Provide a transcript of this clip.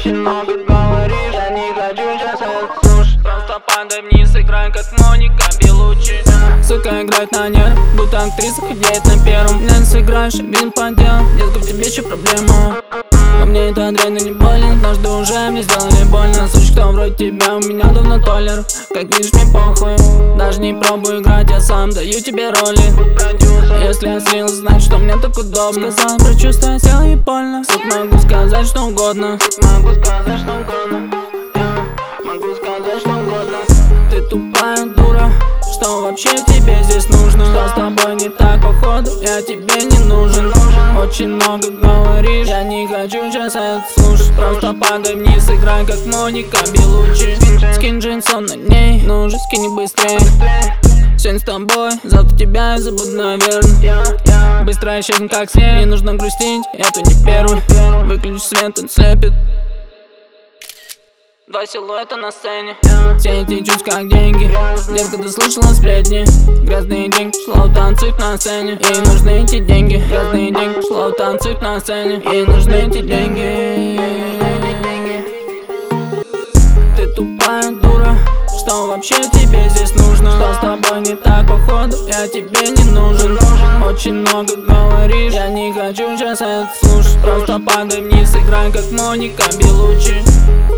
Очень много говоришь, я не хочу сейчас это слушать. Просто падай вниз, играй как Моника Белуччи. Сука играет на нерв, будто актриса худеет на первом. Меня не сыграешь, видим по делу, детка, в тебе еще проблема. А мне это реально не больно, однажды уже мне сделали больно. Сучка, кто вроде тебя, у меня давно толлер. Как видишь, мне похуй, даже не пробую играть, я сам даю тебе роли. Если я слился, значит, что мне так удобно. Сказал про чувства, сел и больно. Сук, могу сказать что угодно. Могу сказать что угодно. Могу сказать что угодно. Ты тупая дура, что вообще тебе здесь нужно? Что с тобой не так, походу, я тебе не нужен. Очень много говоришь, я не хочу сейчас это слушать. Просто падай вниз, играй как Моника Белуччи. Скинь джинсон на ней, ну уже скини быстрее. Сегодня с тобой, завтра тебя я забуду, наверное. Быстро исчезнет как снег, не нужно грустить, это не первый. Выключи свет, он слепит. Два силуэта на сцене, все эти чувства как деньги. Детка, ты слышала сплетни? Грязные деньги, шло танцует на сцене. Ей нужны эти деньги. Грязные деньги, шло танцует на сцене. Ей нужны эти деньги. Ты тупая дура, что вообще тебе здесь нужно? Что с тобой не так, походу, я тебе не нужен. Очень много говоришь, я не хочу сейчас это слушать. Просто падай вниз, играй как Моника Белуччи.